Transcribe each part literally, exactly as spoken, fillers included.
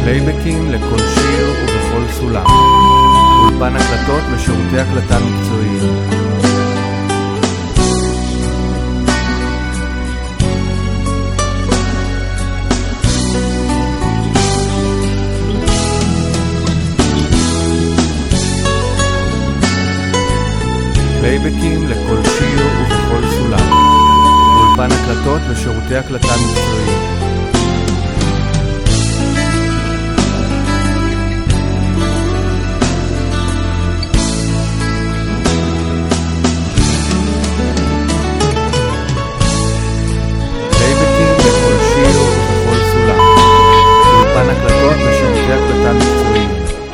פלייבקים לכל שיר ובכל סולם. אולפן הקלטות ושירותי הקלטה מקצועיים. פלייבקים לכל שיר ובכל סולם. אולפן הקלטות ושירותי הקלטה מקצועיים. פלייבקים לכל שיר ובכל סולם. אולפן הקלטות ושירותי הקלטה מקצועיים.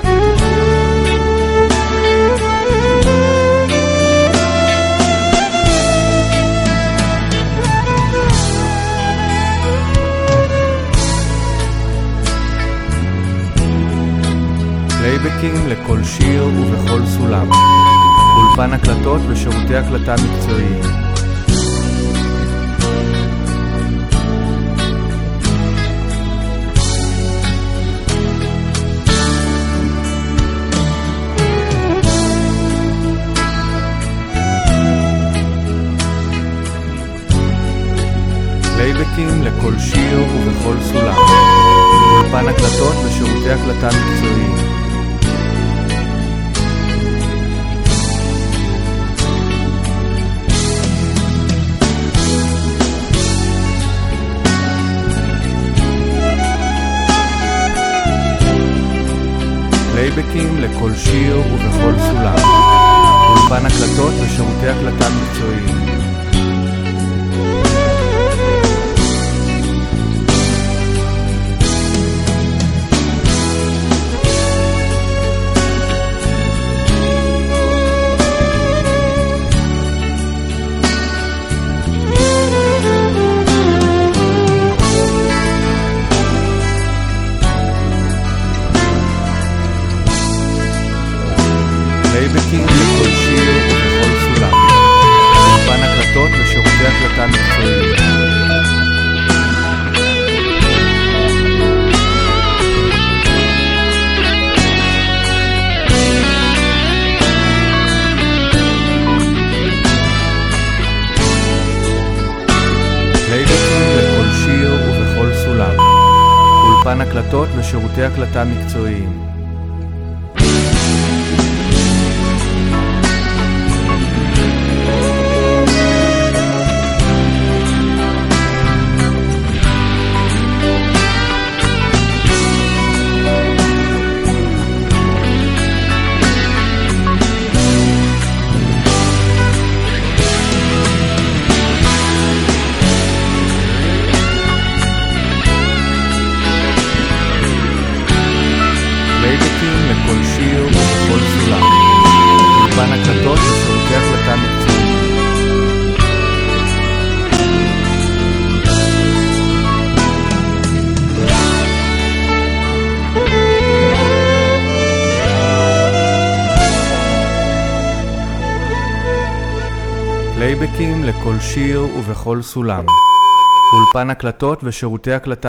פלייבקים לכל שיר ובכל סולם. אולפן הקלטות ושירותי הקלטה מקצועיים. פלייבקים לכל שיר ובכל סולם. אולפן הקלטות ושירותי הקלטה מקצועיים. פלייבקים לכל שיר ובכל סולם. אולפן הקלטות ושירותי הקלטה מקצועיים. פלייבקים לכל שיר ובכל סולם. אולפן הקלטות ושירותי הקלטה מקצועיים. פלייבקים לכל שיר ובכל סולם. אולפן הקלטות ושירותי הקלטה מקצועיים. פלייבקים לכל שיר ובכל סולם. אולפן הקלטות ושירותי הקלטה מקצועיים. פלייבקים לכל שיר ובכל סולם. אולפן הקלטות ושירותי הקלטה